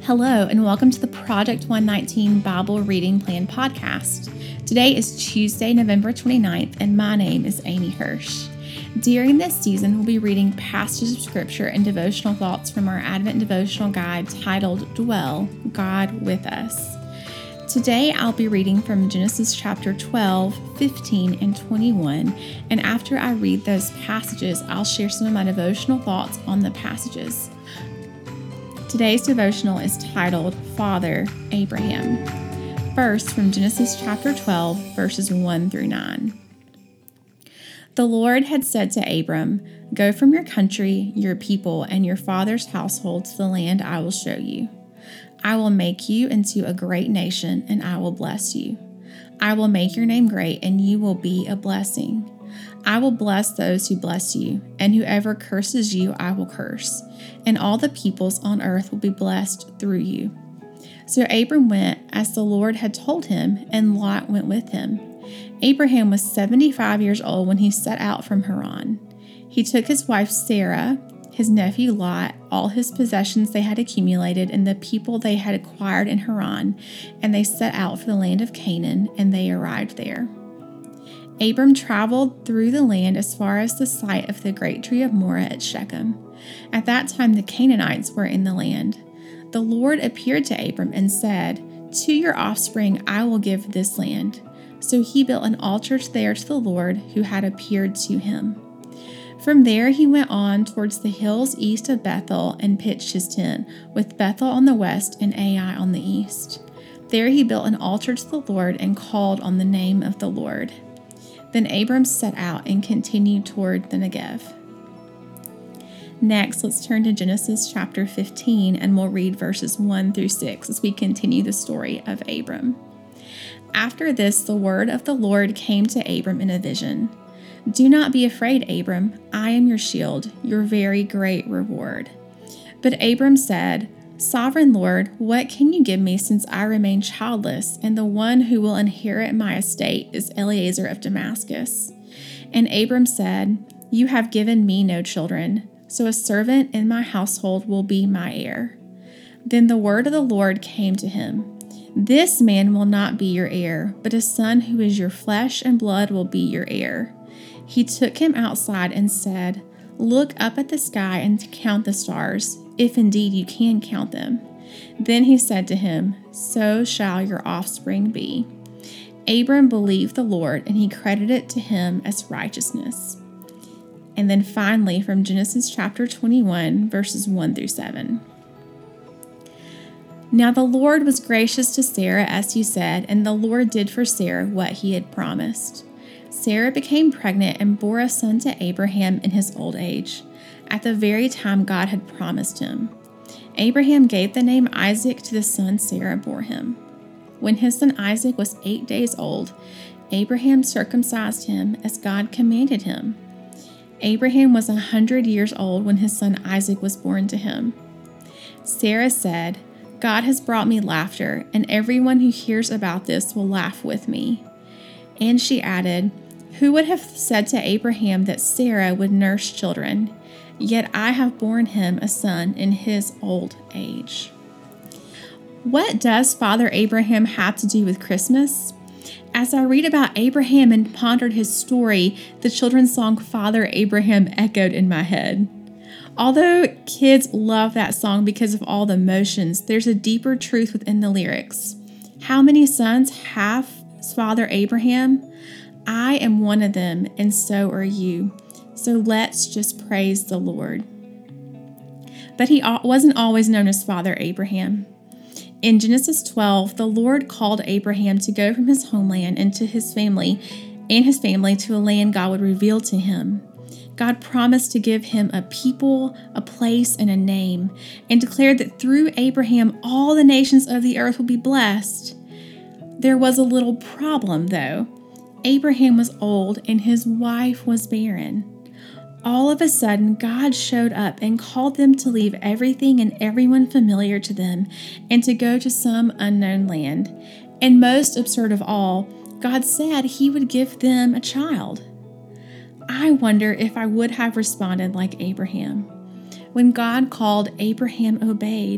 Hello, and welcome to the Project 119 Bible Reading Plan podcast. Today is Tuesday, November 29th, and my name is Amy Hirsch. During this season, we'll be reading passages of Scripture and devotional thoughts from our Advent devotional guide titled Dwell, God with Us. Today, I'll be reading from Genesis chapter 12, 15, and 21, and after I read those passages, I'll share some of my devotional thoughts on the passages. Today's devotional is titled Father Abraham. First, from Genesis chapter 12, verses 1 through 9. The Lord had said to Abram, "Go from your country, your people, and your father's household to the land I will show you. I will make you into a great nation, and I will bless you. I will make your name great, and you will be a blessing. I will bless those who bless you, and whoever curses you I will curse, and all the peoples on earth will be blessed through you." So Abram went as the Lord had told him, and Lot went with him. Abraham was 75 years old when he set out from Haran. He took his wife Sarah, his nephew Lot, all his possessions they had accumulated, and the people they had acquired in Haran, and they set out for the land of Canaan, and they arrived there. Abram traveled through the land as far as the site of the great tree of Moreh at Shechem. At that time the Canaanites were in the land. The Lord appeared to Abram and said, "To your offspring I will give this land." So he built an altar there to the Lord who had appeared to him. From there he went on towards the hills east of Bethel and pitched his tent, with Bethel on the west and Ai on the east. There he built an altar to the Lord and called on the name of the Lord. Then Abram set out and continued toward the Negev. Next, let's turn to Genesis chapter 15, and we'll read verses 1 through 6 as we continue the story of Abram. After this, the word of the Lord came to Abram in a vision. "Do not be afraid, Abram. I am your shield, your very great reward." But Abram said, "Sovereign Lord, what can you give me since I remain childless, and the one who will inherit my estate is Eliezer of Damascus?" And Abram said, "You have given me no children, so a servant in my household will be my heir." Then the word of the Lord came to him, "This man will not be your heir, but a son who is your flesh and blood will be your heir." He took him outside and said, "Look up at the sky and count the stars, if indeed you can count them." Then he said to him, "So shall your offspring be." Abram believed the Lord, and he credited it to him as righteousness. And then finally from Genesis chapter 21, verses 1 through 7. Now the Lord was gracious to Sarah as he said, and the Lord did for Sarah what he had promised. Sarah became pregnant and bore a son to Abraham in his old age, at the very time God had promised him. Abraham gave the name Isaac to the son Sarah bore him. When his son Isaac was 8 days old, Abraham circumcised him as God commanded him. Abraham was 100 years old when his son Isaac was born to him. Sarah said, "God has brought me laughter, and everyone who hears about this will laugh with me." And she added, "Who would have said to Abraham that Sarah would nurse children? Yet I have borne him a son in his old age." What does Father Abraham have to do with Christmas? As I read about Abraham and pondered his story, the children's song Father Abraham echoed in my head. Although kids love that song because of all the emotions, there's a deeper truth within the lyrics. How many sons have Father Abraham? I am one of them, and so are you. So let's just praise the Lord. But he wasn't always known as Father Abraham. In Genesis 12, the Lord called Abraham to go from his homeland and his family to a land God would reveal to him. God promised to give him a people, a place, and a name, and declared that through Abraham all the nations of the earth will be blessed. There was a little problem, though. Abraham was old and his wife was barren. All of a sudden, God showed up and called them to leave everything and everyone familiar to them and to go to some unknown land. And most absurd of all, God said he would give them a child. I wonder if I would have responded like Abraham. When God called, Abraham obeyed.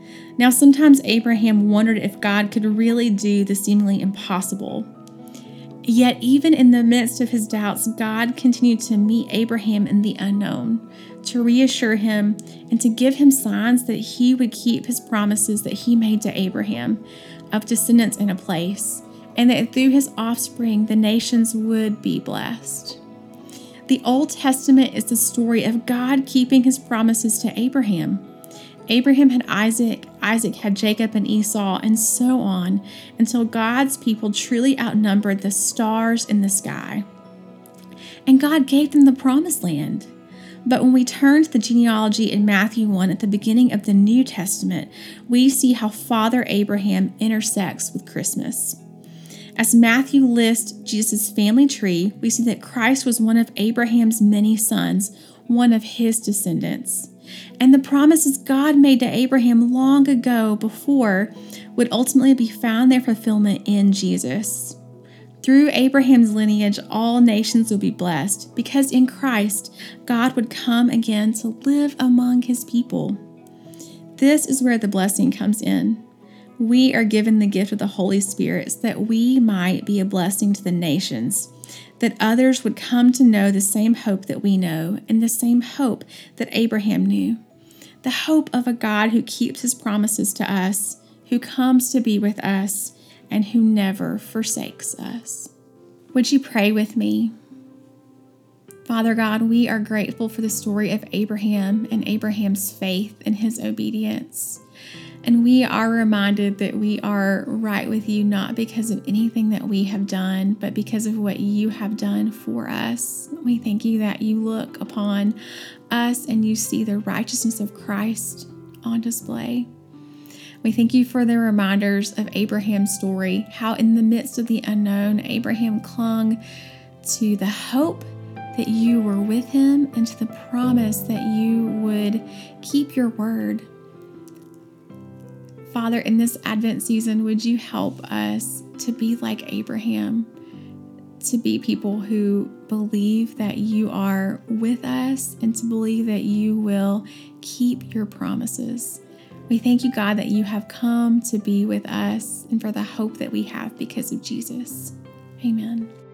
Now, sometimes Abraham wondered if God could really do the seemingly impossible. Yet, even in the midst of his doubts, God continued to meet Abraham in the unknown, to reassure him and to give him signs that he would keep his promises that he made to Abraham of descendants in a place, and that through his offspring, the nations would be blessed. The Old Testament is the story of God keeping his promises to Abraham. Abraham had Isaac, Isaac had Jacob and Esau, and so on, until God's people truly outnumbered the stars in the sky. And God gave them the promised land. But when we turn to the genealogy in Matthew 1 at the beginning of the New Testament, we see how Father Abraham intersects with Christmas. As Matthew lists Jesus' family tree, we see that Christ was one of Abraham's many sons, one of his descendants. And the promises God made to Abraham long ago before would ultimately be found their fulfillment in Jesus. Through Abraham's lineage, all nations will be blessed, because in Christ, God would come again to live among his people. This is where the blessing comes in. We are given the gift of the Holy Spirit so that we might be a blessing to the nations, that others would come to know the same hope that we know and the same hope that Abraham knew. The hope of a God who keeps his promises to us, who comes to be with us, and who never forsakes us. Would you pray with me? Father God, we are grateful for the story of Abraham and Abraham's faith and his obedience. And we are reminded that we are right with you, not because of anything that we have done, but because of what you have done for us. We thank you that you look upon us and you see the righteousness of Christ on display. We thank you for the reminders of Abraham's story, how in the midst of the unknown, Abraham clung to the hope that you were with him and to the promise that you would keep your word. Father, in this Advent season, would you help us to be like Abraham, to be people who believe that you are with us and to believe that you will keep your promises. We thank you, God, that you have come to be with us and for the hope that we have because of Jesus. Amen.